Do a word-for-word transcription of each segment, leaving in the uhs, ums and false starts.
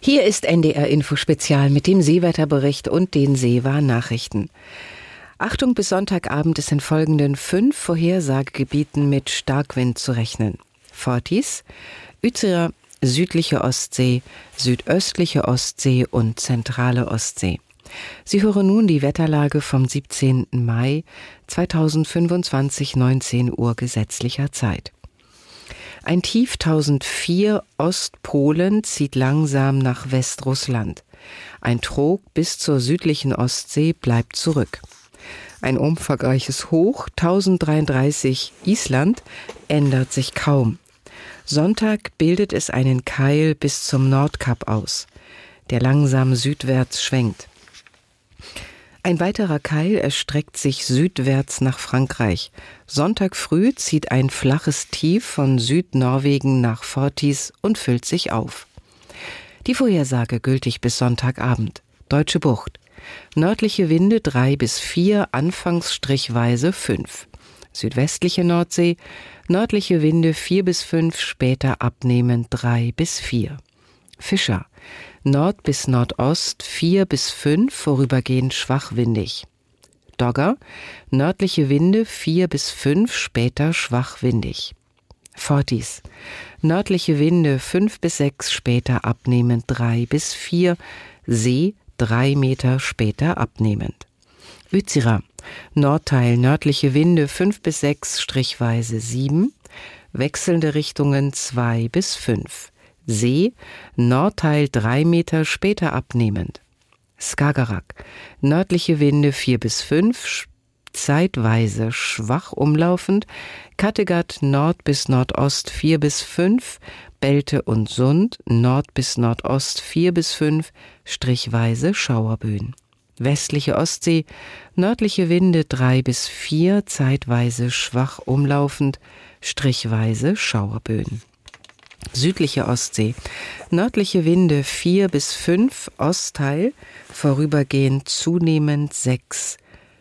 Hier ist N D R Info Spezial mit dem Seewetterbericht und den Seewarn-Nachrichten. Achtung, bis Sonntagabend ist in folgenden fünf Vorhersagegebieten mit Starkwind zu rechnen. Fortis, Utsira, südliche Ostsee, südöstliche Ostsee und zentrale Ostsee. Sie hören nun die Wetterlage vom siebzehnten Mai zweitausendfünfundzwanzig, neunzehn Uhr gesetzlicher Zeit. Ein Tief tausendvier Ostpolen zieht langsam nach Westrussland. Ein Trog bis zur südlichen Ostsee bleibt zurück. Ein umfangreiches Hoch tausenddreiunddreißig Island ändert sich kaum. Sonntag bildet es einen Keil bis zum Nordkap aus, der langsam südwärts schwenkt. Ein weiterer Keil erstreckt sich südwärts nach Frankreich. Sonntag früh zieht ein flaches Tief von Südnorwegen nach Fortis und füllt sich auf. Die Vorhersage gültig bis Sonntagabend. Deutsche Bucht. Nördliche Winde drei bis vier, anfangs strichweise fünf. Südwestliche Nordsee. Nördliche Winde vier bis fünf, später abnehmend drei bis vier. Fischer. Nord bis Nordost vier bis fünf, vorübergehend schwachwindig. Dogger, nördliche Winde vier bis fünf, später schwachwindig. Fortis, nördliche Winde fünf bis sechs, später abnehmend drei bis vier, See drei Meter, später abnehmend. Utsira, Nordteil, nördliche Winde fünf bis sechs, strichweise sieben, wechselnde Richtungen zwei bis fünf. See, Nordteil drei Meter, später abnehmend. Skagerrak, nördliche Winde vier bis fünf, zeitweise schwach umlaufend. Kattegat, Nord bis Nordost vier bis fünf, Belte und Sund, Nord bis Nordost vier bis fünf, strichweise Schauerböen. Westliche Ostsee, nördliche Winde drei bis vier, zeitweise schwach umlaufend, strichweise Schauerböen. Südliche Ostsee, nördliche Winde vier bis fünf, Ostteil, vorübergehend zunehmend sechs.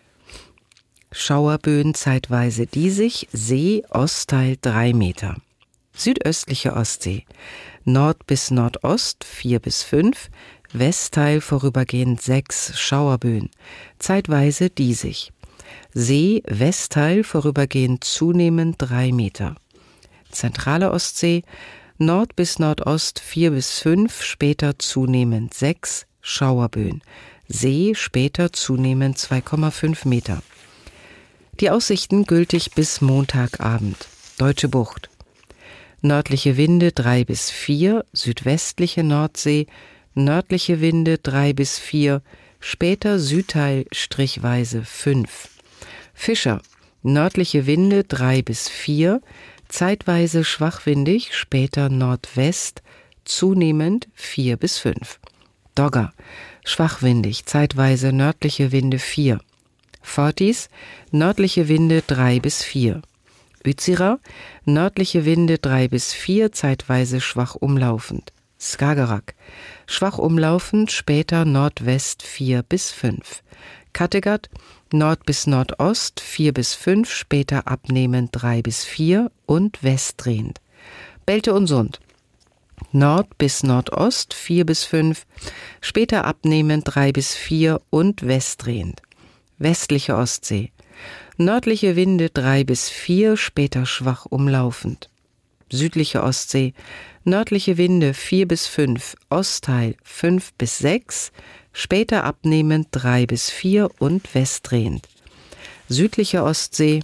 Schauerböen zeitweise diesig, See, Ostteil drei Meter. Südöstliche Ostsee, Nord bis Nordost vier bis fünf, Westteil vorübergehend sechs, Schauerböen, zeitweise diesig. See, Westteil vorübergehend zunehmend drei Meter. Zentrale Ostsee, Nord bis Nordost vier bis fünf, später zunehmend sechs, Schauerböen. See später zunehmend zwei Komma fünf Meter. Die Aussichten gültig bis Montagabend. Deutsche Bucht. Nördliche Winde drei bis vier, südwestliche Nordsee, nördliche Winde drei bis vier, später Südteil strichweise fünf. Fischer. Nördliche Winde drei bis vier, zeitweise schwachwindig, später Nordwest, zunehmend vier bis fünf. Dogger, schwachwindig, zeitweise nördliche Winde vier. Fortis, nördliche Winde drei bis vier. Utsira, nördliche Winde drei bis vier, zeitweise schwach umlaufend. Skagerrak, schwach umlaufend, später Nordwest vier bis fünf. Kattegat, Nord bis Nordost vier bis fünf, später abnehmend drei bis vier und westdrehend. Belte und Sund. Nord bis Nordost vier bis fünf, später abnehmend drei bis vier und westdrehend. Westliche Ostsee. Nördliche Winde drei bis vier, später schwach umlaufend. Südliche Ostsee. Nördliche Winde vier bis fünf, Ostteil fünf bis sechs, später abnehmend drei bis vier und westdrehend. Südliche Ostsee,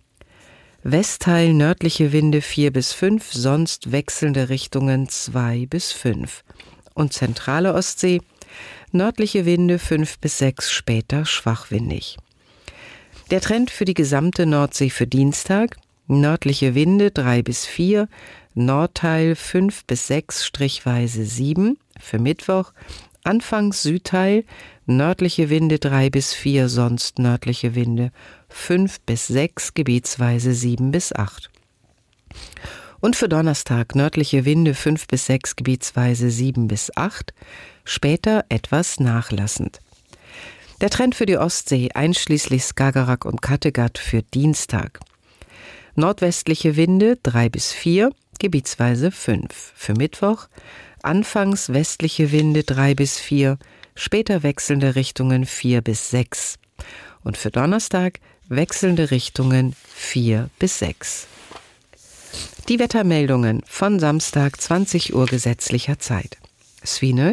Westteil nördliche Winde vier bis fünf, sonst wechselnde Richtungen zwei bis fünf. Und zentrale Ostsee, nördliche Winde fünf bis sechs, später schwachwindig. Der Trend für die gesamte Nordsee für Dienstag: nördliche Winde drei bis vier, Nordteil fünf bis sechs, strichweise sieben. Für Mittwoch anfangs Südteil, nördliche Winde drei bis vier, sonst nördliche Winde fünf bis sechs, gebietsweise sieben bis acht. Und für Donnerstag nördliche Winde fünf bis sechs, gebietsweise sieben bis acht, später etwas nachlassend. Der Trend für die Ostsee, einschließlich Skagerrak und Kattegat, für Dienstag: nordwestliche Winde drei bis vier, gebietsweise fünf. Für Mittwoch anfangs westliche Winde drei bis vier, später wechselnde Richtungen vier bis sechs. Und für Donnerstag wechselnde Richtungen vier bis sechs. Die Wettermeldungen von Samstag zwanzig Uhr gesetzlicher Zeit. Swinö,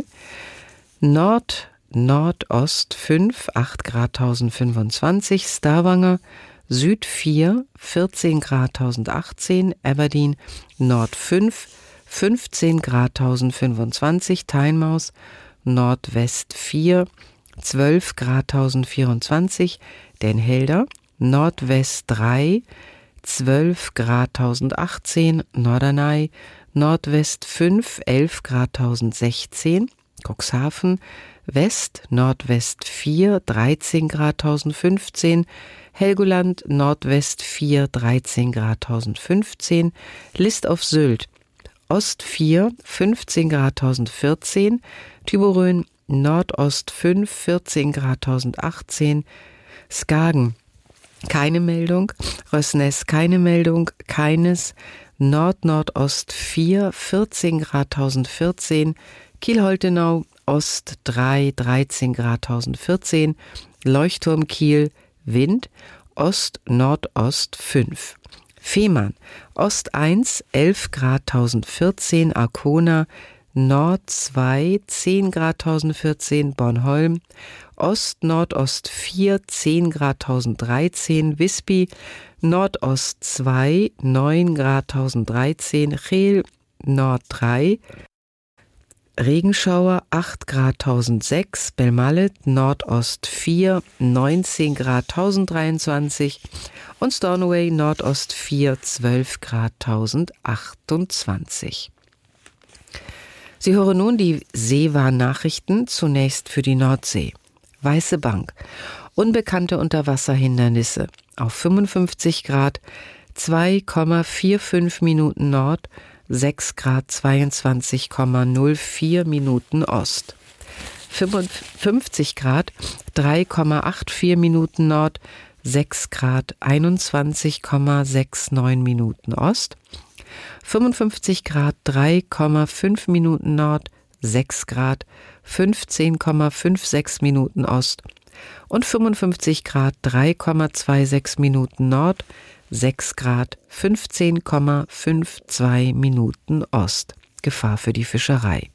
Nord, Nordost fünf, acht Grad tausendfünfundzwanzig, Stavanger, Süd vier, vierzehn Grad tausendachtzehn, Aberdeen, Nord fünf, fünfzehn Grad tausendfünfundzwanzig, Tynemouth, Nordwest vier, zwölf Grad tausendvierundzwanzig, Den Helder, Nordwest drei, zwölf Grad tausendachtzehn, Norderney, Nordwest fünf, elf Grad tausendsechzehn, Cuxhaven, West, Nordwest vier, dreizehn Grad tausendfünfzehn, Helgoland, Nordwest vier, dreizehn Grad tausendfünfzehn, List auf Sylt, Ost vier, fünfzehn Grad tausendvierzehn, Thyborøn, Nordost fünf, vierzehn Grad tausendachtzehn, Skagen, keine Meldung, Røsnes, keine Meldung, Keines, Nord-Nordost vier, vierzehn Grad tausendvierzehn, Kiel-Holtenau, Ost drei, dreizehn Grad tausendvierzehn, Leuchtturm Kiel, Wind, Ost-Nordost fünf. Fehmarn, Ost eins, elf Grad tausendvierzehn, Arkona, Nord zwei, zehn Grad tausendvierzehn, Bornholm, Ost-Nordost vier, zehn Grad tausenddreizehn, Visby, Nordost zwei, neun Grad tausenddreizehn, Geel, Nord drei, Regenschauer acht Grad tausendsechs, Belmallet, Nordost vier, neunzehn Grad tausenddreiundzwanzig und Stornoway, Nordost vier, zwölf Grad tausendachtundzwanzig. Sie hören nun die Seewarnnachrichten, zunächst für die Nordsee. Weiße Bank, unbekannte Unterwasserhindernisse auf fünfundfünfzig Grad, zwei Komma fünfundvierzig Minuten Nord, sechs Grad zweiundzwanzig Komma null vier Minuten Ost. fünfundfünfzig Grad, drei Komma vierundachtzig Minuten Nord, sechs Grad einundzwanzig Komma neunundsechzig Minuten Ost. fünfundfünfzig Grad, drei Komma fünf Minuten Nord, sechs Grad fünfzehn Komma sechsundfünfzig Minuten Ost und fünfundfünfzig Grad, drei Komma sechsundzwanzig Minuten Nord, sechs Grad fünfzehn Komma zweiundfünfzig Minuten Ost. Gefahr für die Fischerei.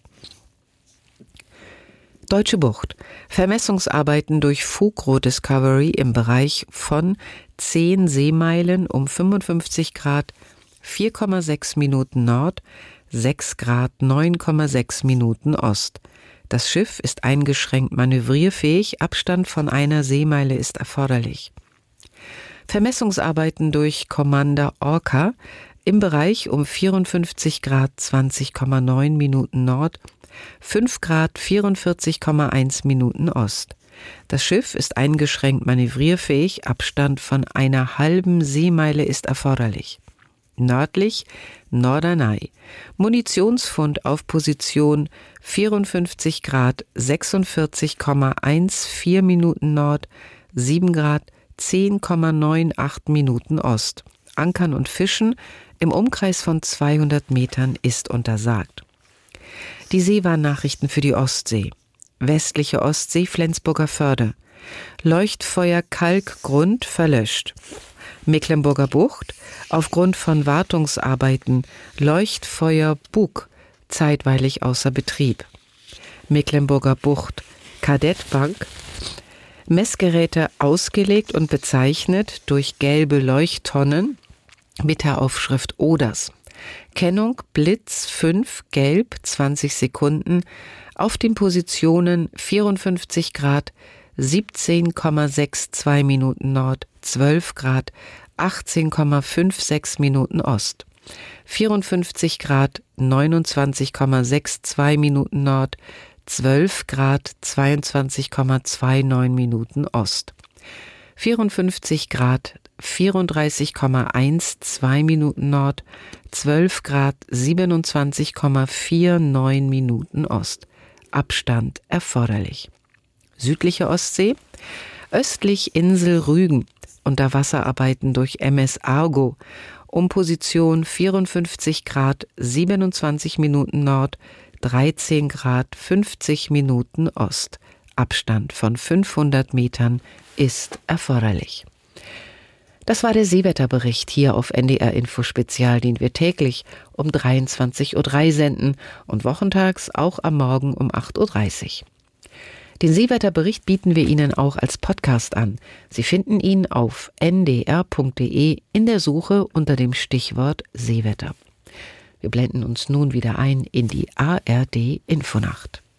Deutsche Bucht. Vermessungsarbeiten durch Fugro Discovery im Bereich von zehn Seemeilen um fünfundfünfzig Grad, vier Komma sechs Minuten Nord, sechs Grad neun Komma sechs Minuten Ost. Das Schiff ist eingeschränkt manövrierfähig, Abstand von einer Seemeile ist erforderlich. Vermessungsarbeiten durch Commander Orca im Bereich um vierundfünfzig Grad zwanzig Komma neun Minuten Nord, fünf Grad vierundvierzig Komma eins Minuten Ost. Das Schiff ist eingeschränkt manövrierfähig, Abstand von einer halben Seemeile ist erforderlich. Nördlich Norderney. Munitionsfund auf Position vierundfünfzig Grad sechsundvierzig Komma vierzehn Minuten Nord, sieben Grad zehn Komma achtundneunzig Minuten Ost. Ankern und Fischen im Umkreis von zweihundert Metern ist untersagt. Die Seewarnnachrichten für die Ostsee. Westliche Ostsee, Flensburger Förde. Leuchtfeuer Kalkgrund verlöscht. Mecklenburger Bucht, aufgrund von Wartungsarbeiten Leuchtfeuer Bug zeitweilig außer Betrieb. Mecklenburger Bucht Kadettbank, Messgeräte ausgelegt und bezeichnet durch gelbe Leuchttonnen mit der Aufschrift Oders. Kennung Blitz fünf, gelb, zwanzig Sekunden, auf den Positionen vierundfünfzig Grad, siebzehn Komma zweiundsechzig Minuten Nord, zwölf Grad, achtzehn Komma sechsundfünfzig Minuten Ost, vierundfünfzig Grad, neunundzwanzig Komma zweiundsechzig Minuten Nord, zwölf Grad, zweiundzwanzig Komma neunundzwanzig Minuten Ost, vierundfünfzig Grad, vierunddreißig Komma zwölf Minuten Nord, zwölf Grad, siebenundzwanzig Komma neunundvierzig Minuten Ost. Abstand erforderlich. Südliche Ostsee, östlich Insel Rügen, Unterwasserarbeiten durch M S Argo um Position vierundfünfzig Grad siebenundzwanzig Minuten Nord, dreizehn Grad fünfzig Minuten Ost. Abstand von fünfhundert Metern ist erforderlich. Das war der Seewetterbericht hier auf N D R Info Spezial, den wir täglich um dreiundzwanzig Uhr drei senden und wochentags auch am Morgen um acht Uhr dreißig. Den Seewetterbericht bieten wir Ihnen auch als Podcast an. Sie finden ihn auf n d r punkt d e in der Suche unter dem Stichwort Seewetter. Wir blenden uns nun wieder ein in die A R D Infonacht.